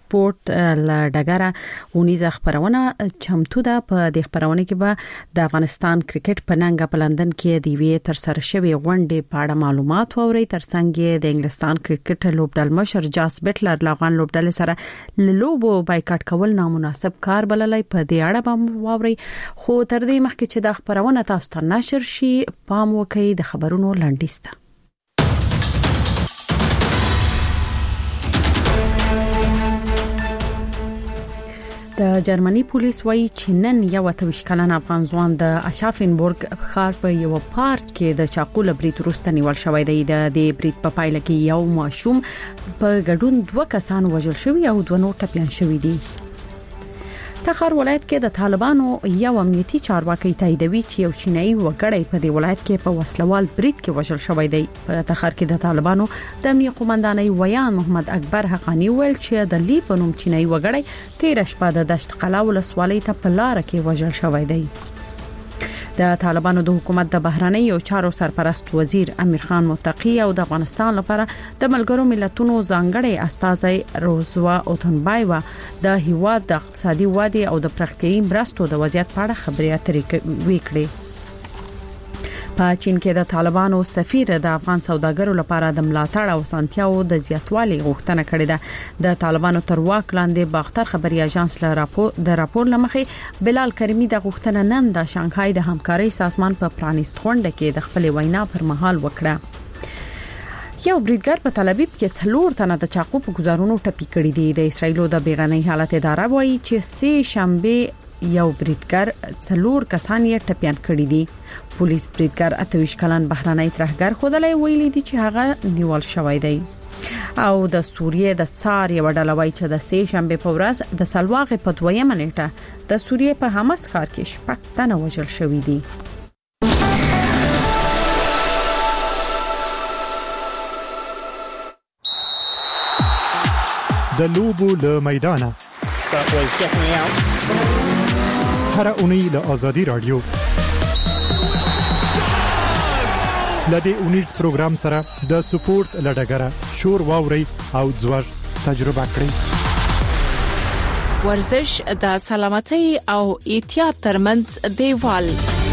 سپورت لډګره ونیزه خبرونه چمتو ده. په دې خبرونه کې به د افغانستان کرکټ په ننګ په لندن کې د وی تر سره شوی غونډې په اړه معلومات ووري. ترڅنګ د انګلستان کرکټ لوبډل مشر جاس بټلر افغان لوبډل سره لوبو بایکاټ کول نامناسب کار بللای. په دې اړه به ووري، خو تر دې مخکې چې د خبرونه تاسو ته نشر شي پام وکړئ د خبرونو لنډیسته. د جرمني پولیس وایي چې نن یو 28 کلن افغان ځوان د اشافنبورګ ښار په یو پارک کې د چاقو له برید وروسته نیول شوی دی. د برید په پایله کې یو ماشوم په ګډون 2 کسان وژل شوي او 2 نور ټپيان شوي دي. تخار ولایت کې د طالبانو یو امنیتي چارواکي تاییدوي چې یو چینایي وګړی په دې ولایت کې په وسلوال برید کې وژل شوی دی. په تخار کې د طالبانو د امنیتي قومندانۍ ویان محمد اکبر حقانی ویل چې د لی په نوم چینایي وګړی 13 شپه د دشت قلا ولسوالۍ ته په لار کې وژل شوی دی. د طالبانو د حکومت د بهرنۍ او چارو سرپرست وزیر امیر خان متقی او د افغانستان لپاره د ملګرو ملتونو ځانګړي استازي روزوا اوتنبایوا د هیواد د اقتصادي ودې او د پراختیايي مرستو د وضعیت په اړه خبرې اترې وکړي. په چین کې د طالبانو سفیر د افغان سوداګرو لپاره د ملاتړ او سنتیاو د زیاتوالي غوښتنه کړې ده. د طالبانو تر واک لاندې باختر خبري اژانس له راپور لمخې بلال کریمی د غوښتنه نن د شانګهای د همکارۍ سازمان په پرانیست غونډه کې د خپل وینا پر مهال وکړه. یو بریدګر په تل ابیب کې 4 تنه د چاقو په گزارونو ټپي کړي دي. د اسرایلو د بیغنۍ حالت اداره وایي چې 3 شنبه یو بریدګر 4 کسان یې ټپيان کړي دي. پولیس بریدګر 28 کلن بهرنۍ ترهګر خودلای ویلي دي چې هغه نیول شوی دی. او د سوریې د څار یو ډله وایي چې د 3 شنبه په ورځ د سلواغې په 2 نیټه د سوریې په حماس ښار کې 6 تنه وژل شوي دي. د لوبو له میدانه هر اونۍ له آزادی رادیو لدې اونیز پروګرام سره د سپورت لډګره شور واوري او ځوړ تجربه کړئ. ورزش د سلامتۍ او احتیاط ترمنځ دیوال.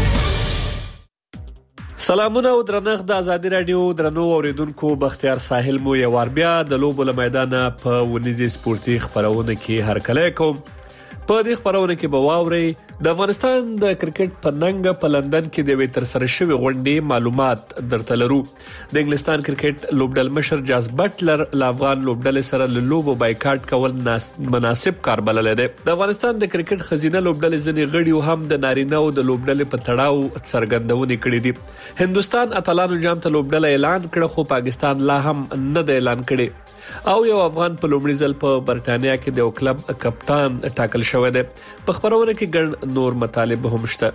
سلامونه او درنښت د آزادی رادیو درنو اوریدونکو، بختیار ساحل مو یو ور بیا د لوبو له میدانه په ونیزي سپورتي خبرونه کې هرکلی کوم. په دې خبرونه کې به واوري د افغانستان د کرکټ په ننګ په لندن کې د وی تر سره شوی غونډې معلومات درته لرو. د انګلستان کرکټ لوبډل مشر جاس بټلر له افغان لوبډل سره لوبو بایکاټ کول مناسب کار بلل دی. د افغانستان د کرکټ خزینه لوبډل ځنې غړي هم د نارینه او د لوبډل په تړاو څرګندونه کړې دي. هندستان اتلانو جام ته لوبډل اعلان کړ، خو پاکستان لا هم نه د اعلان کړي. او یو افغان په لومړي ځل په برتانیا کې د کلب کپتان ټاکل شوی دی. په خبرونه کې ګڼ نور مطالب هم شته.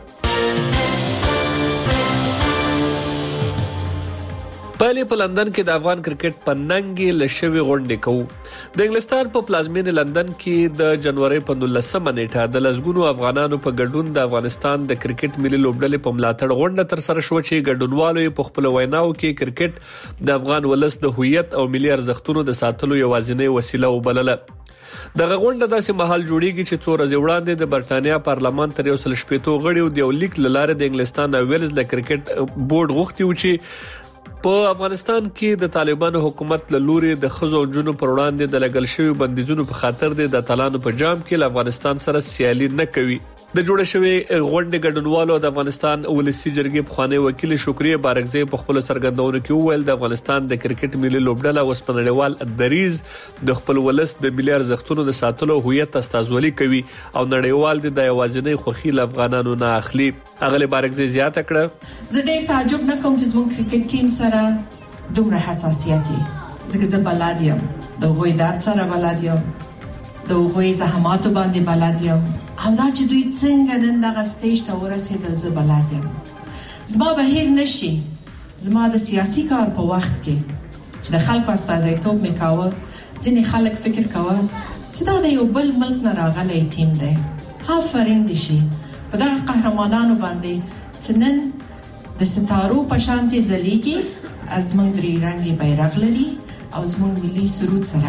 په لندن کې د افغان کرکټ په ننګ له شوی غونډې کوو. د انګلستان په پلازمینه لندن کې د جنوري په 19 نیټه د لزګونو افغانانو په ګډون د افغانستان د کرکټ ملي لوبډلې په ملاتړ غونډه تر سره شو چې ګډونوالو په خپل ویناو کې کرکټ د افغان ولس د هویت او ملي ارزښتونو د ساتلو یوازینی وسیله وبلله. دغه غونډه داسې محل جوړیږي چې 2 ورځې وړاندې د برتانیا پارلمان تر 180 غړیو د یو لیک لاره د انګلستان او ویلز د کرکټ بورډ غوښتي و چې په افغانستان کې د طالبانو حکومت له لوري د خزو جنونو پر وړاندې د لګل شوی بندیزونو په خاطر د طالبانو په جام کې له افغانستان سره سیالي نه کوي. د جوړ شوی غونډې ګډونوالو د افغانستان ولسی جرګې پخوانی وکیل شکریه بارکزی په خپل سرګندونو کې وویل د افغانستان د کرکټ ملي لوبډله اوس په نړیوال دریز د خپل ولس د ملي ارزښتونو د ساتلو هویت استازولي کوي او نړیوال د یوازینی خوخي افغانانو نه اخلي. اغلی بارکزی زیاته کړه، زه ډېر تعجب نه کوم چې زموږ کرکټ ټیم سره دومره حساسیت دی، ځکه زه بلد یم د هغوی درد سره بلد یم، د هغوی زحماتو باندې بلد یم، او دا چې دوی څنګه نن دغه سټیج ته ورسېدل زه بلد یم. زما به هیر نشي زما د سیاسي کار په وخت کې چې د خلکو استازیتوب مې کاوه، ځینې خلک فکر کوه چې دا د یو بل ملک نه راغلی ټیم دی. آفرین دې شي په دغه قهرمانانو باندې چې نن د ستارو په شانتې ځلیږي، زموږ درې رنګي بیرغ لري او زموږ ملي سرود سره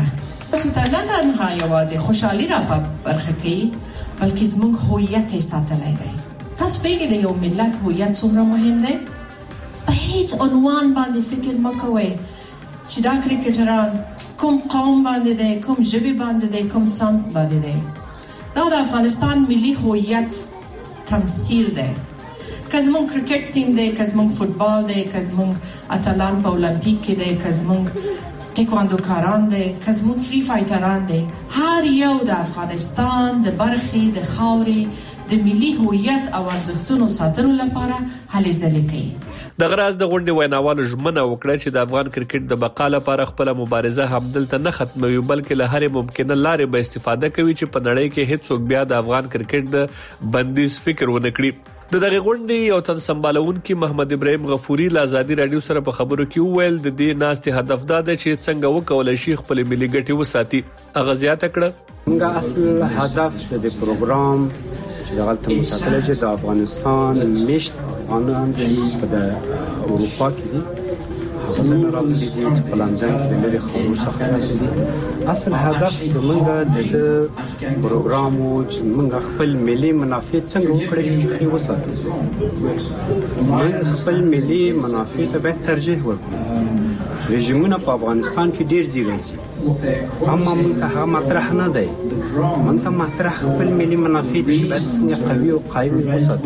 ستانه نه یوازې خوشحالي را برخه کوي بلکې زموږ هویت یې ساتلی دی. تاسو پوهیږئ د یو ملت هویت څومره مهم دی؟ په هیڅ عنوان باندې فکر مه کوئ چې دا کرکټران کوم قوم باندې دی، کوم ژبې باندې دی، کوم سمت باندې دی. دا د افغانستان ملي هویت تمثیل دی. که زموږ کرکټ ټیم دی، که زموږ فوتبال دی، که زموږ اتلان په اولمپیک کې دی، که زموږ ټیکواندوکاران دی، که زموږ فری فایټران دی، هر یو د افغانستان د برخې د خاورې د ملي هویت او ارزښتونو ساتلو لپاره هلې ځلې کوي. د غراز د غونډې ویناوالو ژمنه وکړه چې د افغان کرکټ د بقا لپاره خپل مبارزه همدلته نه ختموي بلکې له هرې ممکنه لارې به استفاده کوي چې په نړۍ کې هیڅ څوک بیا د افغان کرکټ د بندیز فکر ونه کړي. د دغه غونډې یو تن سمبالونکي محمد ابراهیم غفوري له آزادي رادیو سره په خبرو کې وویل د دې ناستې هدف دا دی چې څنګه وکولای شي خپل ملي ګټې وساتي. هغه زیاته کړه موږ اصل هدف د پروګرام دغلته مساتله چې د افغانستان مشت افغانان په اروپا کې دي هغه نه راځي چې په لندن کې د لري خبرو څخه اصل هدف موږ د پروګرام او چې موږ خپل ملي منافع څنګه وکړو چې وساتو. موږ خپل ملي منافع ته به ترجیح ورکړو. رژیمونه په افغانستان کې ډیر زیات دي اما موږ ته مطرح نه دی. موږ ته مطرح خپل ملي منافع دي چې قوي او قایم وساتو.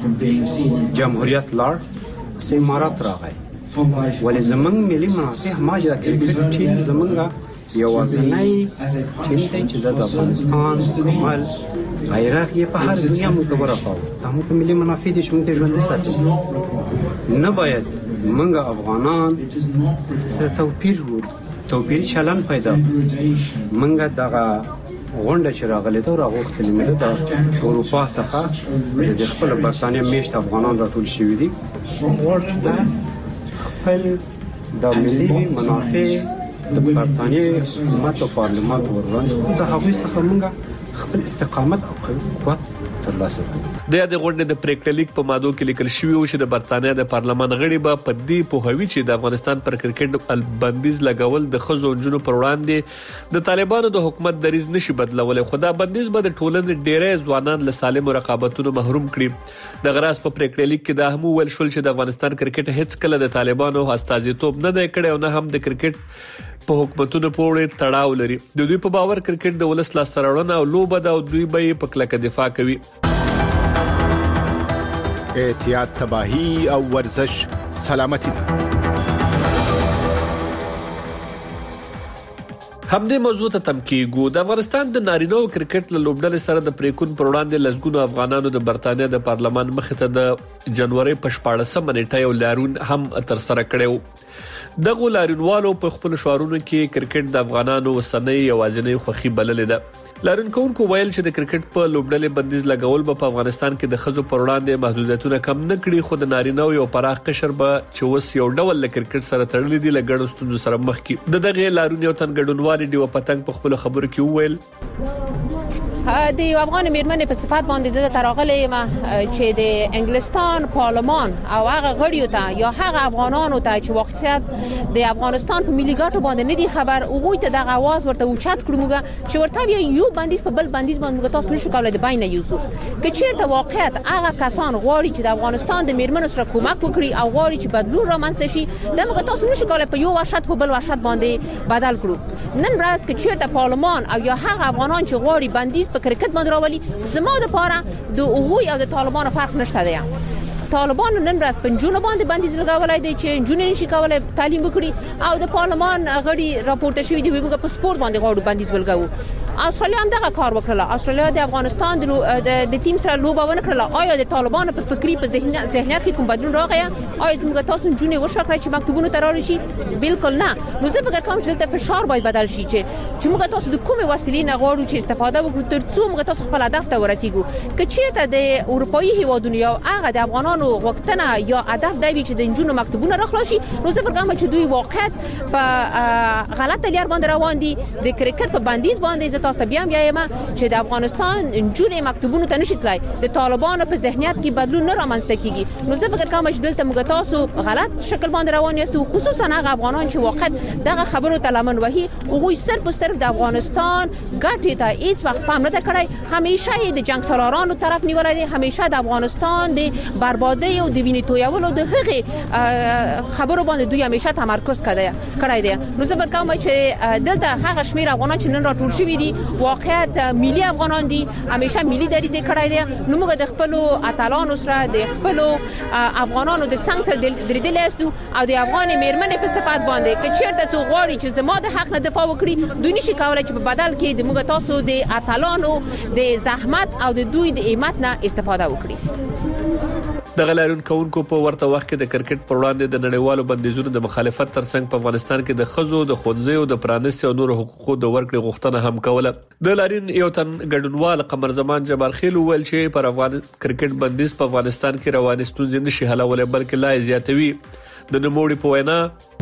جمهوریت لار امارات راغی ولې زمونږ ملي منافع ماجرا کرکټ ټیم زمونږه یوازینی ټیم دی چې د افغانستان عمل غیرت یې په هر دنیا موږ ورکاو. زموږ ملي منافع دي چې موږ ته ژوندي ساتي. نه باید موږ افغانان سره توپیر چلن پیدا موږ دغه غونډه چې راغلې ده راغوښتلې مې ده د اروپا څخه د خپل برتانیه میشت افغانان راټول شوي دي خپل د ملي منافع د برتانیې حکومت او پارلمان وروړاندې د هغوی څخه موږ خپل استقامت او قوت ترلاسه کړو. د غونډې د پریکړه لیک په ماده کې لیکل شوی و چې د برتانیې د پارلمان غړي به په دې پوهوي چې د افغانستان پر کرکټ بندیز لګول د ښځو او نجونو پر وړاندې د طالبانو د حکومت دریځ نشي بدلولای. خو دا بندیز به د ټولنې ډېری ځوانان له سالم رقابتونو محروم کړي. د غراس په پریکړه لیک کې دا هم ویل شول چې د افغانستان کرکټ هیڅ کله د طالبانو استازیتوب نه دی کړی او نه هم د کرکټ په حکومتونو پورې تړاو لري. د دوی په باور کرکټ د ولس لاسته راوړنه او لوبه ده او دوی به په کلکه دفاع کوي. احتیاط تباہی او ورزش سلامتی ده. همدې موضوع ته تم کېږو. د افغانستان د نارینه کرکټ له لوبډلې سره د پریکون پر وړاندې لږګونو افغانانو د برتانیې د پارلمان مخې ته د جنوري په 14 نیټه یو لارون هم تر سره کړو. دغه لارونوالو په خپل شعارونو کې کرکټ د افغانانو وسنۍ یوازینۍ خوخي بللې ده. لارونکو ویل چې د کرکټ په لوبډلې بندیز لګول په افغانستان کې د خزو پر وړاندې محدودیتونه کم نه کړي خو د نارینه یو پراخ قشر به چې وس یو ډول له کرکټ سره تړلې دي لګړو ستونزو سره مخ کې. دغه لارون یو تن ګډونوالي دی پتنګ په خپل خبرو کې ویل د یو افغان میرمنې په صفات باندې زه تراغلې ما چې د انګلستان پارلمان او هغه غړیو ته یا هغه افغانانو ته چې واقعیت د افغانستان په ملي ګټو باندې نه دي خبر او ته دغه आवाज ورته اوچت کړو چې ورته یو بندیز په بل بندیز باندې تاسو نشو کولای د بین یوسو که چیرته واقعیت هغه کسان غواړي چې د افغانستان د میرمنو سره کومک وکړي او غواړي چې بدلون رامنځته شي دغه تاسو نشو کولای په یو وحشت په بل وحشت باندې بدل کړو. نن ورځ که چیرته پارلمان او یا هغه افغانان چې غواړي بندیز په کرکټ باندې راولي زما د پاره د اوغوی او د طالبانو فرق نشته دی. طالبان نن ورځ پنځونه باندې بندیز لګولای دی چې جنونی نشي کولای تعلیم وکړي او د پارلمان غړي راپورته شوی دی موږ په سپورت باندې غواړو بندیز ولګو. استرالیا هم دغه کار وکړه. استرالیا د افغانستان د ټیم سره لوبه ونه کړله. آیا د طالبانو په فکری په ذهنیت کې کوم بدلون راغی؟ آیا موږ تاسو جونې وشکړای چې مکتوبونه تراري شي؟ بالکل نه. نو زه فکر کوم چې دلته فشار باید بدل شي چې موږ تاسو د کومې وسیلې نه غواړو چې استفاده وکړو ترڅو موږ تاسو خپل هدف ته ورسیږو. که چیرته د اروپאי هیوادونو یا هغه د افغانانو وختنه یا هدف دی چې د جنونو مکتوبونه راخلاشي نو زه فکر کوم چې دوی واقعیت په غلطه لار باندې روان دي. د کرکټ په بندیز باندې تاسو ته بیا یم چې د افغانستان جوړې مکتوبونو ته نشي تلای د طالبانو په ذهنیت کې بدلون نه رامنځته کیږي. نو زه فکر کوم چې دلته موږ تاسو غلط شکل باندې روان یاست، خصوصا هغه افغانان چې واقعا دغه خبرو ته لمن وهي او صرف د افغانستان ګټې ته هیڅ وخت پام نه کړی. همیشه د جنگ سالارانو طرف نیولای دي، همیشه د افغانستان د بربادي او د وینې تویولو د هغه خبرو باندې دوی همیشه تمرکز کړی دی. نو زه کوم چې دلته هغه شمیر افغانان چې نن راټول شوي دي واقعیت ملي افغانان دي، همیشه ملي دریځ کړی دی. نو موږ د خپل اتلانو سره د خپل افغانانو د څنګه سره درېدل یاستو او د افغان میرمنې په صفات باندې چې چیرته څو غواړي چې زما د حق نه دفاع وکړي، دوی نشي کولای چې په بدل کې د موږ تاسو د اتلانو د زحمت او د دوی د همت نه استفاده وکړي. د غلارون کونکو په ورته وخت کې د کرکټ پر وړاندې د نړیوالو بندیزونو د مخالفت ترڅنګ په افغانستان کې د خزو د خونځیو د پرانیستي او نور حقوقو د ورکړې غوښتنه هم کوله. د لارین یو تن ګډونوال قمر زمان جبار خیل ویل چې پر افغان کرکټ بندیز په افغانستان کې روانې ستونزې نشي حلولای بلکې لا زیاتوي. د نوموړي په وینا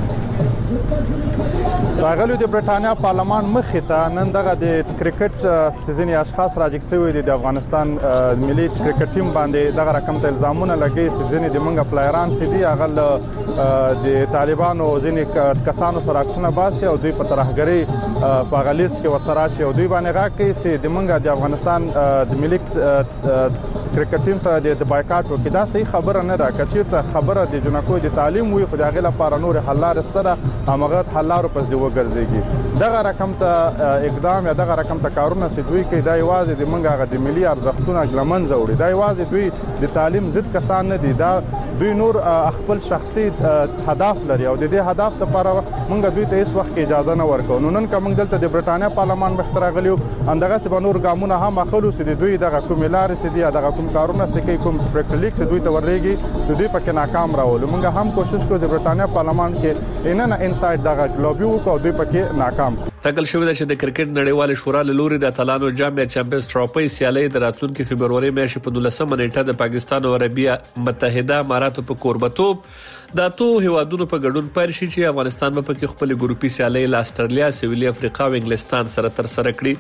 راغلو د برټانیا پارلمان مخې ته نن دغه د کرکټ سيزني اشخاص راجګ شوی دي د افغانستان ملي کرکټ ټیم باندې دغه رقم ته الزامونه لګي سيزني د منګه پلایران سي دي هغه د طالبانو ځینې کسانو سره عکسونه باسي او دوی په ترهګرۍ په غلیظ کې ورسره چې دوی باندې راکې سي د منګه د افغانستان د ملي کرکټ ټیم سره د بایکاټ وکړه. دا صحیح خبره نه ده، کچېرته خبره د جنکو د تعلیم وي خو د غلا لپاره نور حل لارې ستره امغه حل لارو پس دی وګرځيږي. دغه رقم ته اقدام یا دغه رقم ته کارونه چې دوی کوي دا یوازې د منګه د ملي ارزښتونو لمنځه وړي، دا یوازې دوی د تعلیم ضد کسان نه دي، دا دوی نور خپل شخصي هدف لري او د دې هدف لپاره منګه دوی ته هیڅ وخت اجازه نه ورکو. نو نن کوم دلته د برټانیا پارلمان مخ ته راغلیو اندغه څه نور ګامونه هم اخلو چې دوی دغه کوم لارې سي دي دغه کوم کارونه سي کوم پریکټیک چې دوی ته ورلېږي دوی پکې ناکام راول. منګه هم کوشش کوو د برټانیا پارلمان کې نه انسایډ دغه لوبي وکړو دوی پکې ناکام. ټاکل شوی دی چې د کرکټ نړیوال شورا له لوري د اتلانو جام یا چمپیونز ټرافي سیالي د راتلونکي فبرवरी میاشتې په 12 نیټه د پاکستان او عربیه متحده اماراتو په کوربتوب د تو هیوادونو په ګډون پیل شي چې افغانستان په کې خپل ګروپي سیالي له استرالیا، سویلي افریقا او انګلستان سره تر سره کړي.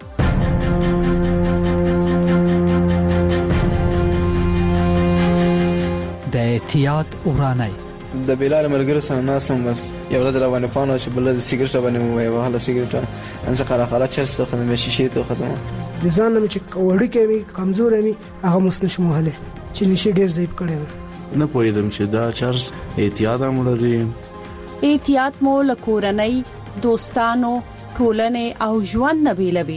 د احتیاط ورانای د بلال ملګری سره ناسم بس یو ورځ روانه پانو چې بل د سیګریټ باندې وای وهله سیګریټ ان څه خاله چرس ته خدمت شي ته خدمت د ځان نه چې وړي کوي کمزور مي هغه مسنش مهله چې نشي ډیر زیات کړي نه پوهیدم چې دا چرس احتیاط امرري احتیاط مو لکورنۍ دوستانو ټولنې او ژوند نه بیلوي.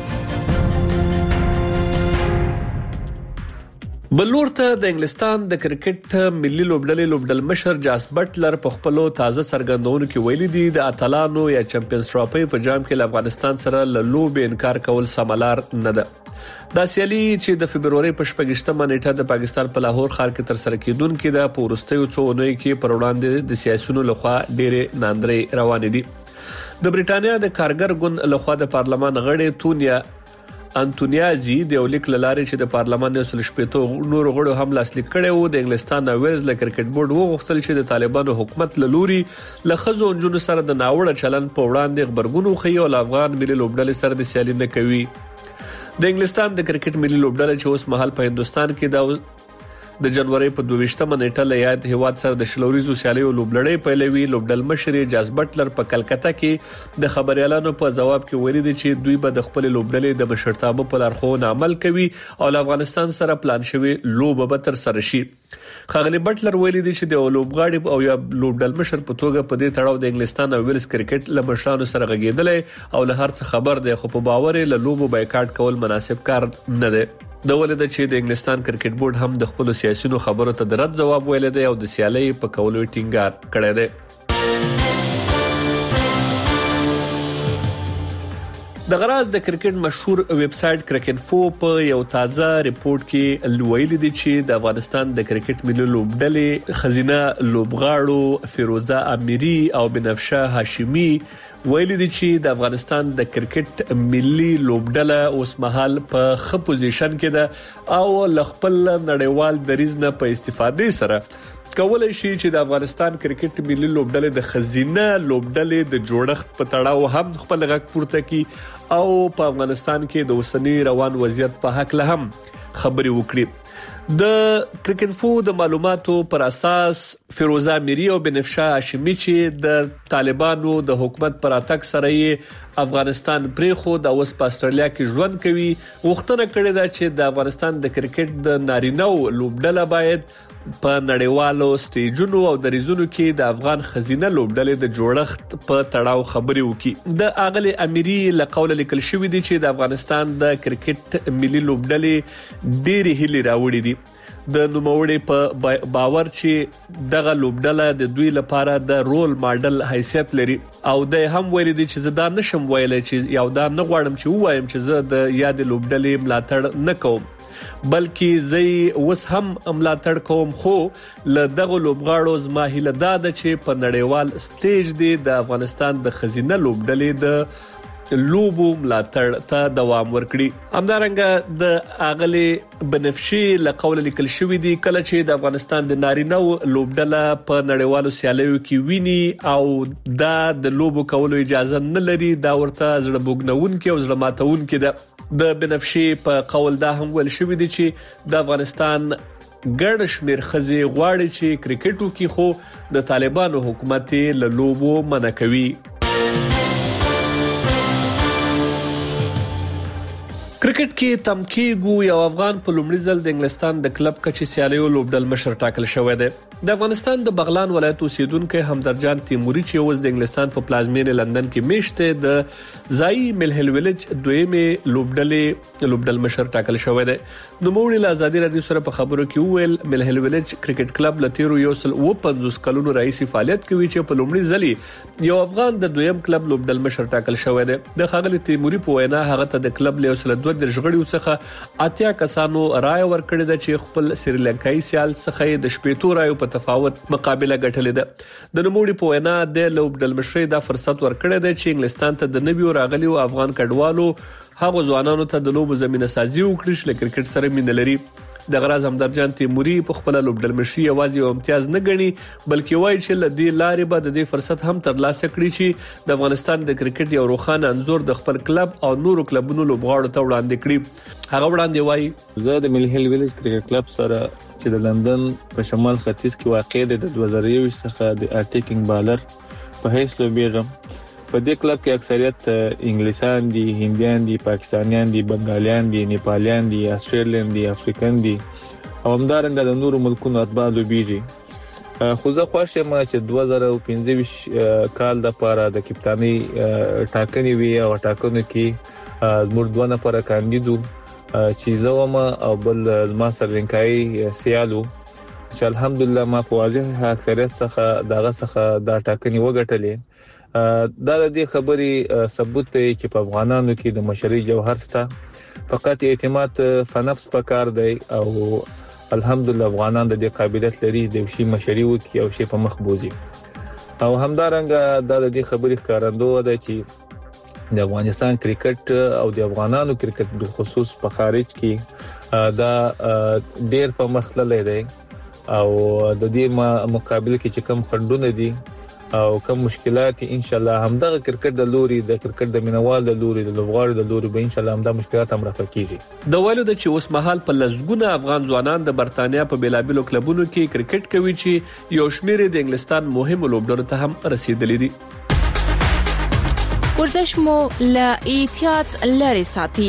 بلور ته د انګلستان د کرکټ ملي لوبډلې مشر جاس بټلر په خپل تازه سرګندونو کې ویلي دي د اتلانو یا چمپیونز ټرافي په جام کې افغانستان سره له لوبې انکار کول سملار نه ده. دا سیالي چې د فبرवरी په 28 نیټه د پاکستان په لاهور ښار کې تر سره کیدونکې ده په ورستیو څو اونۍ کې پر وړاندې د سیاسيونو لخوا ډېرې ناندري روان دي. د برټانیا د کارګر ګوند لخوا د پارلمان غړي تونیا انټونیازي د یو لیک لاره چې د پارلمان د شپېتو نور غړو هم لاسلیک کړي وو د انګلستان او ویلز له کرکټ بورډ وغوښتل چې د طالبانو حکومت له لوري له خزو جنونو سره د ناوړه چلن په وړاندې خبرګونو خي او افغان ملي لوبډلې سره د سیالي نه کوي. د انګلستان د کرکټ ملي لوبډلې چې اوس مهال په هندستان کې د جنوري په 22 نیټه له یاد هیواد سره د شلوريزو سیالیو لوبلړۍ پیلوي. لوبډل مشر جاس بټلر په کلکتا کې د خبريالانو په جواب کې ویلي دي چې دوی به د خپل لوبډلې د مشرتابه په لارښوونه عمل کوي او افغانستان سره پلان شوی لوب به تر سره شي. خاغلی بټلر ویلي دي چې د لوبغاړي او یا لوبډل مشر په توګه په دې تړاو د انګلستان او ویلز کرکټ له مشرانو سره غږیدل او له هر څه خبر دی خو په باور له لوبو بایکاټ کول مناسب کار نه دی. د ولید چې د انګلستان کرکټ بورډ هم د خپل سیاسيونو خبرو ته د رد جواب ویل دی او د سیالي په کولو ټینګار کړی دی. د غراز د کرکټ مشهور ویب سټ کرکټفو په یو تازه ریپورت کې ویلي دي چې د افغانستان د کرکټ ملي لوبډلې خزینه لوبغاړو فیروزه امیری او بنفشه هاشمی ویلي دي چې د افغانستان د کرکټ ملي لوبډله اوس مهال په ښه پوزیشن کې ده او خپل نړیوال دریځ نه په استفادې سره کولای شي چې د افغانستان کرکټ ملي لوبډلې د خزینه لوبډلې د جوړښت په تړاو هم خپل غږ پورته کړي او په افغانستان کې د اوسنی روان وضعیت په حق له هم خبري وکړي. د کرکټفو د معلوماتو پر اساس فیروزه میری او بنفشه هاشمی چې د طالبانو د حکومت پر اتک سره افغانستان پریخو د اوس په استرالیا کې ژوند کوي وختونه کړی دا چې د افغانستان د کرکټ د نارینه لوبډله باید په نړیوالو سټیجونو او دریزونو کې د افغان خزینه لوبډلې د جوړښت په تړاو خبري وکړي. د اغلی امیری له قوله لیکل شوې دي چې د افغانستان د کرکټ ملي لوبډلې ډېری هلي راوړي دي. د نوموړي په باور چې دغه لوبډله د دوی لپاره د رول ماډل حیثیت لري او د هم ویل دي چې زه دا نشم ویلای چې یو دا نه غواړم چې وایم چې زه د یاد لوبډلې ملاتړ نه کوم بلکې زه اوس هم ملاتړ کوم خو له دغه لوبغاړو زما هیله ده چې په نړیوال سټیج دی د افغانستان د خزینه لوبډلې د لوبو ملاتړ ته دوام ورکړي. همدارنګه د اغلی بنفشي له قوله لیکل شوې دي کله چې د افغانستان د نارینه لوبډله په نړیوالو سیالیو کې ویني او دا د لوبو کولو اجازه نه لري دا ورته زړه بوګنونکي او زړه ماتونکي ده. د بنفشي په قول دا هم ویل شوې دي چې د افغانستان ګڼ شمېر ښځې غواړي چې کرکټ وکړي خو د طالبانو حکومت له لوبو منع کوي. کرکټ کې تمکیګو یو افغان په لومړي ځل د انګلستان د کلب کچې سیالیو لوبډل مشر ټاکل شوی دی. د افغانستان د بغلان ولایت اوسیدونکو همدرجان تیموري چې اوس د انګلستان په پلازمینه لندن کې میشته د زای ملهل ویلج دویمه لوبډل مشر ټاکل شوی دی. نو موږ له آزادي رادیو سره په خبرو کې ویل ملهل ویلج کرکټ کلب لتیرو یو سل 50 کلونو رئیس فعالیت کوي چې په لومړي ځل یو افغان د دویم کلب لوبډل مشر ټاکل شوی دی. د خاغلی تیموري په وینا هغه ته د کلب له 2 ژغړیو څخه اتیا کسانو رائے ورکړی د چې خپل سریلانکایي سیال څخه د شپېتو رائے په تفاوت مقابله ګټلې ده. د نوموړي په وینا د لوبډل مشر دا فرصت ورکړی دی چې انګلستان ته د نویو راغلیو افغان کډوالو هغه ځوانانو ته د لوبو زمينه سازي وکړي چې کرکټ سره مینه لري. د غراز همدرجان تیموري په خپل لوبډل مشر یوازې یو امتیاز نه غني بلکې وایي چې لدی لارې به د دې فرصت هم ترلاسه کړي چې د افغانستان د کرکټ یو روښانه انزور د خپل کلب او نورو کلبونو لوبغاړو ته وړاندې کړي. هغه وړاندې وایي زه د ملهل ویلج کرکټ کلب سره چې د لندن په شمال ختیځ کې واقع دی د 2021 څخه د اټیکینګ بالر په هیڅ لوبېږم. په دې کلب کې اکثریت انګلیسان دي، هندیان دي، پاکستانیان دي، بنگالیان دي، نیپالیان دي، استرالیان دي، افریقن دي او همدارنګه د نورو ملکونو اتباع لوبېږي. خو زه خوښ یم چې 2015 کال د لپاره د کپتانۍ ټاکنې وي او ټاکنو کې زموږ دوه نفره کاندیدو چې زه وم او بل زما سرلینکایي سیالو چې الحمدلله ما په واضح اکثریت څخه دغه څخه دا ټاکنې وګټلې. دا د دې خبرې ثبوت دی چې په افغانانو کې د مشري جوهر سته فقط اعتماد فنفس پکار دی او الحمدلله افغانان د دې قابلیت لري د شي مشري وکي او شي په مخ بوزي. او همدارنګه دا د دې خبرې ښکارندوی دی چې د افغانستان کرکټ او د افغانانو کرکټ په خصوص په خارج کې دا ډېر په مخ تللی دی او د دې مقابله کې چې کم خنډونه دي او کوم مشکلات ان شاء الله همدغه کرکټ د لوري د کرکټ د مینوال د لوري د لوبغاړو د لوري به ان شاء الله همدا مشکلات هم رافع کیږي. د ویلو د چې اوس مهال په لږګونه افغان ځوانان د برتانیا په بیلابلو کلبونو کې کرکټ کوي چې یو شمېر د انګلستان مهم لوبډلو ته هم رسیدلي دي. ورزش مو له احتیاط لري ساتي.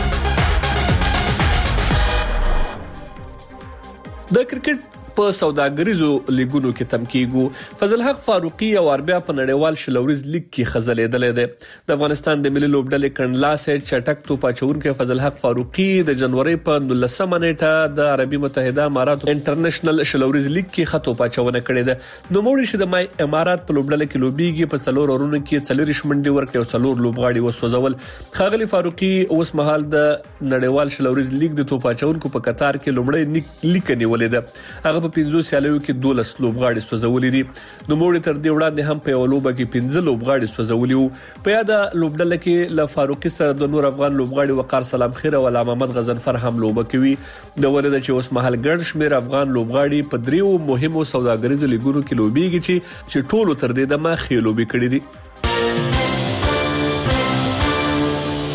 د کرکټ په سوداګریزو لیګونو کې تمکیګو فضل حق فاروقي او اربیا په نړیوال شلوريز لیګ کې خزلېدل دي. د افغانستان د ملي لوبډلې کڼلاسه چټک تو پاچونکو فضل حق فاروقي د جنوري په 19 نیټه د عربي متحده اماراتو انټرنیشنل شلوريز لیګ کې خطو پاچونه کړې ده. نو موږ چې د امارات په لوبډلې کې لوبيږي په څلور اورونو کې څلور شمنډي ورکړي او څلور لوبغاړي وسوځول. خاغلی فاروقي اوس مهال د نړیوال شلوريز لیګ د تو پاچونکو په قطار کې لومړی لیګ نیولې ده. هغه په 15 سیالیو کې 12 لوبغاړي سوځولې دي. نو موږ تر دې وړاندې هم په یو لوبه کې 15 لوبغاړي سوځولي وو. په یاد لوبډله کې ل فاروقي سره د نور افغان لوبغاړي وقار سلام خیر او علامه محمد غزنفر هم لوبه کوي. د ولید چې اوس مهال ګڼ شمېر افغان لوبغاړي په دریو مهمو سوداګریزو لیګونو کې لوبيږي چې ټولو تر دې دمه خېلوبي کړې دي.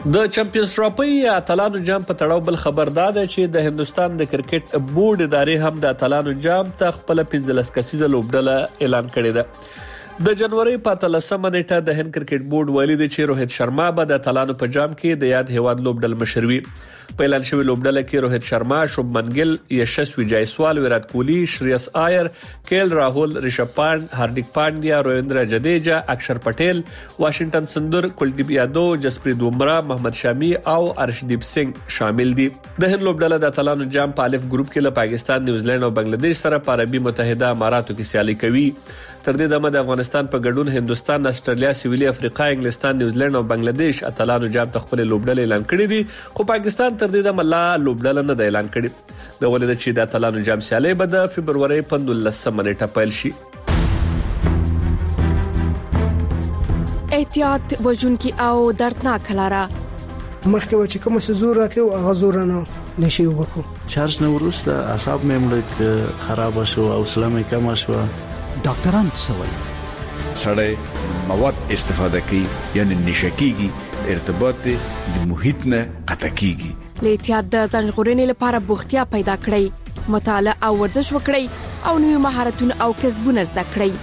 د چمپیونز ټرافي اتلانو جام په تړاو بل خبر داده چې د هندستان د کرکټ بورډ ادارې هم د اتلانو جام ته خپل 15 کسیزه لوبډله اعلان کړې ده. د جنوري په 13 نیټه د هند کرکټ بورډ ویلي دی چې روهیت شرما به د اتلانو په جام کې د یاد هیواد لوبډل مشر وي. په اعلان شوی لوبډله کې روهیت شرما، شوبمن ګل، یشسوی جایسوال، ویرات کوهلی، شرییس آیر، کیل راهول، ریشب پانت، هاردیک پانډیا، رویندرا جډیجا، اکشر پټیل، واشنگټن سندر، کلدیپ یادو، جسپریت بومرا، محمد شامی او ارشدیپ سنگ شامل دي. د هند لوبډله د اتلانو جام په الف ګروپ کې له پاکستان، نیوزیلند او بنگلاديش سره په عربي متحده اماراتو کې سیالي کوي. تر دې دمه د افغانستان په ګډون هندستان، استرالیا، سویلي افریقا، انګلستان، نیوزیلند او بنگلاديش اتلانو جام ته خپل لوبډله اعلان کړې دي، خو پاکستان تر دې دمه لا لوبډله نه اعلان کړې. د ولید چې د اتلانو جام سیالي به د فبرवरी 15 نیټه پیل شي. احتیاط وژونکي او دردناک لاره مخکې و چې کوم څه زور راکې او غزور نه نشي وکړو. چارج نه ورسته اعصاب مې مړ خراب شو او سلامه کم شو. ډاکټران څه وایي؟ سړی مواد استفاده کوي یعنی نشکیږي، ارتباط د محیط نه قطع کیږي. له احتیاط د ځان ژغورنې لپاره بوختیا پیدا کړئ، مطالعه او ورزش وکړئ او نوي مهارتونه او کسبونه زده کړئ.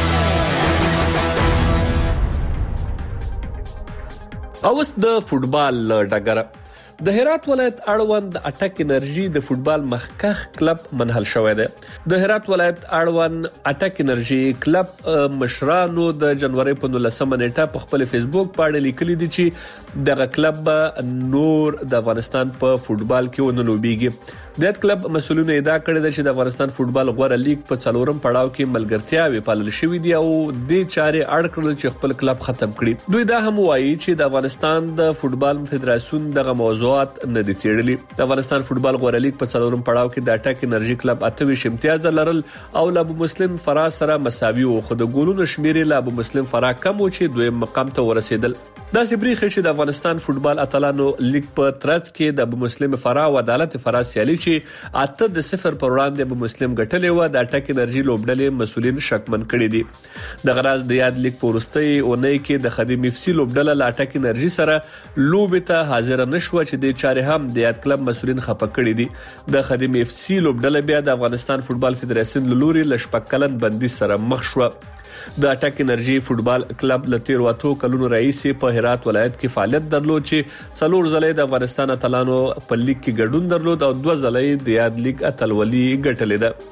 اوس د فوتبال ډګر د هرات ولایت اړوند اټک انرژي د فوتبال مخکخ کلب منحل شوی دی. د هرات ولایت اړوند اټک انرژي کلب مشرانو د جنوري په 19 نیټه په خپل فیسبوک باندې لیکلي دي چې دغه کلب نور د افغانستان په فوتبال کې ونه لوبيږي. د کلب مسؤلینو ادعا کړې ده چې د افغانستان فوتبال غوړه لیگ په 4م پړاو کې ملګرتیاوي پالل شوې دي او د چارې اړ کړل چې خپل کلب ختم کړي. دوی دا هم وایي چې د افغانستان د فوتبال فدراسیون دغه موضوعات نه دي څېړلي. د افغانستان فوتبال غوړه لیگ په 4م پړاو کې د اټک انرژي کلب 28 امتیاز لرل او ابو مسلم فرا سره مساوي او خو د ګولونو شمیر له ابو مسلم فرا کم او چې دویم مقام ته ورسېدل. دا سبريخ چې د افغانستان فوتبال اتلانو لیگ په ترڅ کې د ابو مسلم فرا او عدالت فرا سیالي چې 8-0 پر وړاندې ابو مسلم ګټلې و، د اټک انرژي لوبډلې مسؤلین شکمن کړي دي. د غراز د یاد لیگ پورستي اونۍ کې د خدیم اف سی لوبډله ل اټک انرژي سره لوبې ته حاضر نشو چې د چارې هم د یاد کلب مسؤلین خپه کړي دي. د خدیم اف سی لوبډله بیا د افغانستان فوتبال فدراسیون لوري لشپکلن بندي سره مخ شو. د اټک انرژي فوتبال کلب ل 13 کلونو رئیس په هرات ولایت کې فعالیت درلود چې 4 ځلې د افغانستان اتلانو په لیگ کې ګډون درلود او 2 ځلې د یاد لیگ اتلولي ګټلې ده.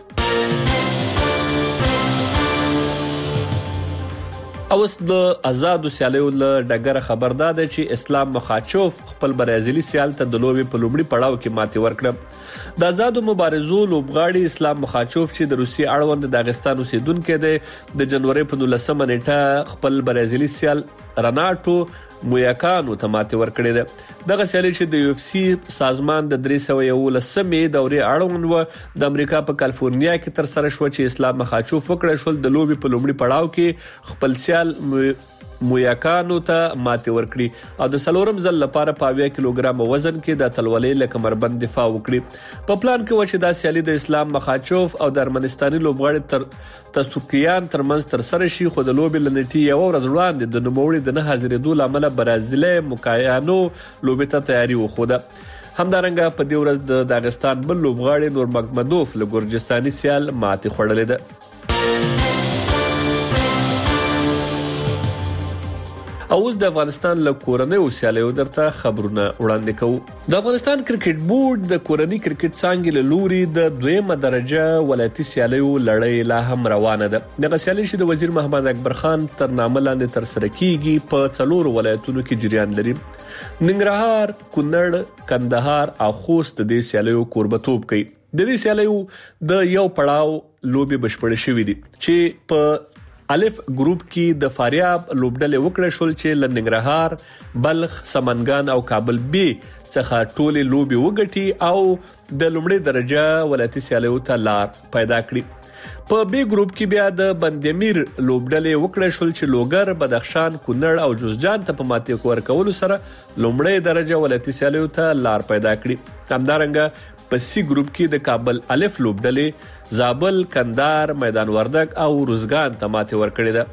اوس د آزادو سیالیو له ډګر خبر داده چې اسلام مخاچوف خپل برازیلي سیال ته د لوبي په لومړي پړاو کې ماتې ورکړه. د آزادو مبارزو لوبغاړي اسلام مخاچوف چې د روسي اړوند د داغستان اوسیدونکو دی د جنوري په 19 نیټه خپل برازیلي سیال رناټو مویاکانو ته ماتې ورکړې ده. دغه سیالي چې د یو اف سی سازمان د 311 دورې اړوند و د امریکا په کالیفورنیا کې تر سره شو چې اسلام مخاچوف وکړ شول د لوبي په لومړي پړاو کې خپل سیال مویاکانو ته ماتې ورکړي او د سلورم ځل لپاره په 20 کیلوګرام وزن کې د تلولې له کمربند دفاع وکړي. په پلان کې و چې دا سیالي د اسلام مخاچوف او د ارمنستاني لوبغاړي تر تسوکیان ترمنځ تر سره شي، خو د لوبي لنټي یو ورځ وړاندې د نوموړي د نه حاضرېدو لامل برازیلي موکایانو لوبي ته تیاری وخوده. همدارنګه په دې ورځ د داغستان بل لوبغاړي نور مګمدوف له ګورجستاني سیال ماتې خوړلې ده. اوس د افغانستان له کورنۍ سیالیو درته خبرونه وړاندې کوو. د افغانستان کرکټ بورډ د کورنۍ کرکټ څانګې له لوري د 2مه درجه ولایتي سیالیو لړۍ لا هم روانه ده. دغه سیالي چې د وزیر محمد اکبر خان تر نامه لاندې تر سره کیږي په 4 ولایتونو کې جریان لري. ننګرهار، کونړ، کندهار او خوست د دې سیالیو کوربتوب کوي. د دې سیالیو د یو پړاو لوبي بشپړ شوې دي چې په الف ګروپ کې د فاریاب لوبډلې وکړې شول چې لنګرهار، بلخ، سمنګان او کابل بي څخه ټولې لوبي وګټي او د لومړي درجه ولایتي سیالیو ته لار پیدا کړي. په بي ګروپ کې بیا د بندیمیر لوبډلې وکړې شول چې لوګر، بدخشان، کونړ او جوزجان ته په ماتې ورکولو سره لومړی درجه ولایتي سیالیو ته لار پیدا کړي. همدارنګه په سی ګروپ کې د کابل الف لوبډلې زابل، کندهار، میدان وردګ او روزګان ته ماتې ورکړې ده.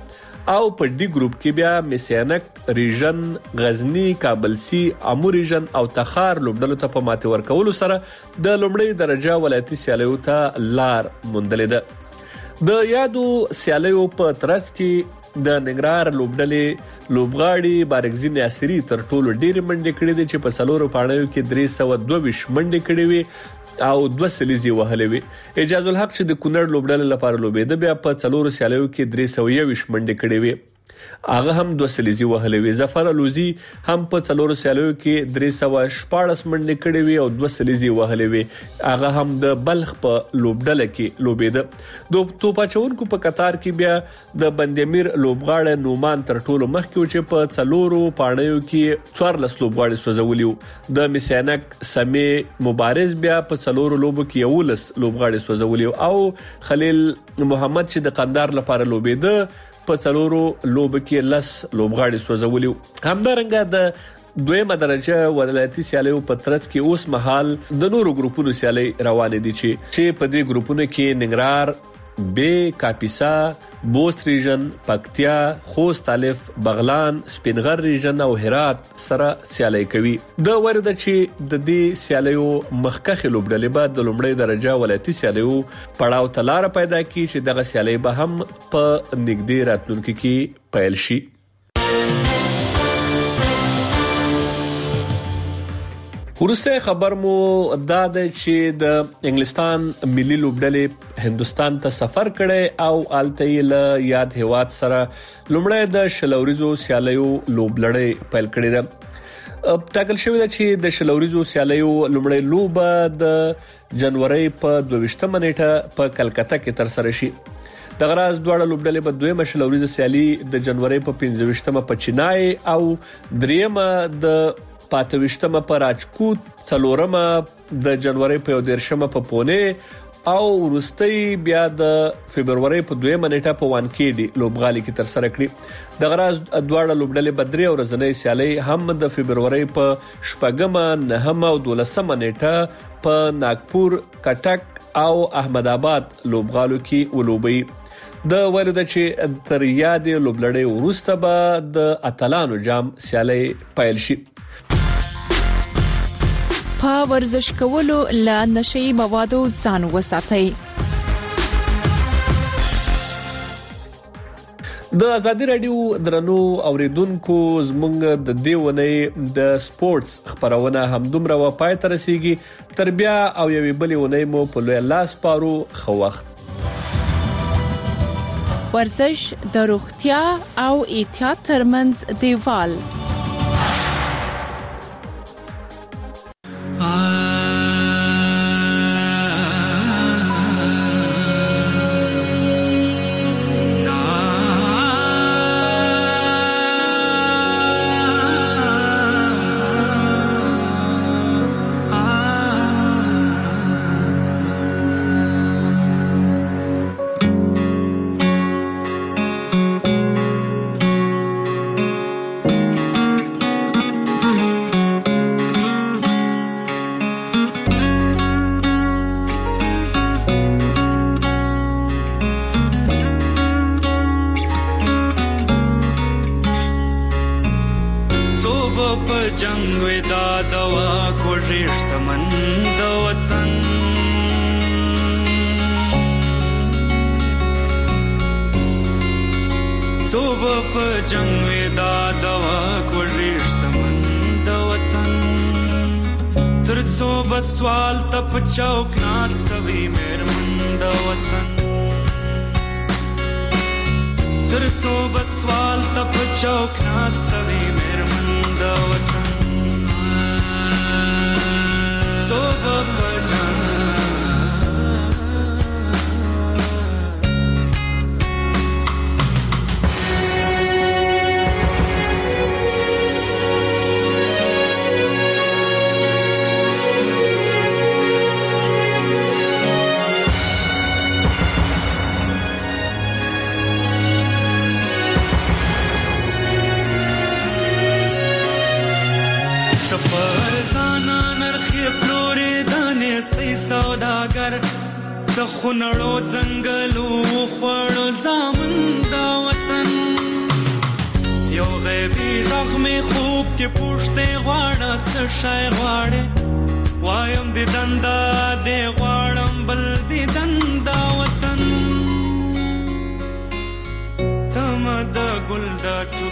او په ډي ګروپ کې بیا میسینک ریجن، غزنی، کابلسی، امو ریجن او تخار لوبډلو ته په ماته ورکولو سره د لومړی درجه ولایتي سیالیو ته لار موندلې ده. د یادو سیالیو په ترڅ کې د ننګرهار لوبډلې لوبغاړي بارګزي ناصری تر ټولو ډېر منډې کړې دي چې په څلورو پاڼو کې 322 منډې کړې وي او 2 سلیزي وهلې وي. اجاز الحق چې د کونړ لوبډلې لپاره لوبېده بیا په څلورو سیالیو کې 321 منډې کړې وي، هغه هم 2 سلیزي وهلې وي. ظفر الوزي هم په څلورو سیالیو کې 314 منډې کړې وي او 2 سلیزي وهلې وي، هغه هم د بلخ په لوبډله کې لوبېده. د توپاچونکو په قطار کې بیا د بندامیر لوبغاړی نومان تر ټولو مخکې و چې په څلورو پاڼو کې 14 لوبغاړي سوځولي وو. د میسینک سمې مبارز بیا په څلورو لوبو کې 11 لوبغاړي سوځولي او خلیل محمد چې د قندهار لپاره لوبېده په څلورو لوبو کې 10 لوبغاړي سوځولي. همدارنګه د دویمه درجه ولایتي سیالیو په ترڅ کې اوس مهال د نورو ګروپونو سیالي روانې دي چې په دې ګروپونو کې ننګرهار، بی، کاپیسا، بوست ریجن، پکتیا، خوست الف، بغلان، سپینغر ریجن او هرات سره سیالي کوي. د ورده چې د دې سیالیو مخکخه لوبډلې بعد د لومړی درجه ولایتي سیالیو پړاو تلار پیدا کی چې دغه سیالي به هم په نږدې راتلونکو کې پیل شي. ورسته خبر مو دا ده چې د انګلستان ملي لوبډلې هندستان ته سفر کړي او الته له یاد هیواد سره لومړی د شلوریزو سیالیو لوبلړې پیل کړې ده. ټاکل شوی ده چې د شلوریزو سیالیو لومړی لوبه د جنوري په 22 نیټه په کلکته کې تر سره شي. د غراز دواړه لوبډلې په دویمه شلوریزو سیالي د جنوري په 15مه په چنای او دریمه د 25مه په راجکوت، څلورمه د جنوري په 13مه په پونه او وروستي بیا د فبرवरी په 2مه نیټه په وانکېډي لوبغالي کې تر سره کړی. د غراز دواړه لوبډلې بدري او ورځنۍ سیالي هم د فبرवरी په 8مه، 9مه او 12مه نیټه په ناګپور، کټک او احمد آباد لوبغالو کې ولوبي. د ورده چې تر یادې لوبلړې وروسته به د اتلانو جام سیالي پیل شي. په ورزش کولو له نشي موادو ځان وساتئ. د ازادي رادیو درنو اوریدونکو زمونږ د دیونې د سپورتس خبرونه هم دومره و پای ته رسیږي. تر بیا او یوې بلې ونې مو په لوی لاس پارو. خو وخت ورزش د روغتیا او احتیاط ترمنځ دیوال. جنگ ودا دوا کوشش تمند وطن صوب په جنگ ودا دوا کوشش تمند وطن تر صوب سوال تپ چوک ناس کوي مهرمند وطن تر صوب سوال تپ چوک ناس کوي مهرمند وطن سوداګر څخه نړو ځنګلو خوړو زامن دا وطن یو غیبی غږ مې خوب کې پوښتې غواړه څه شی غواړې وایم د دندا دې غواړم بل د دندا وطن تم د ګل د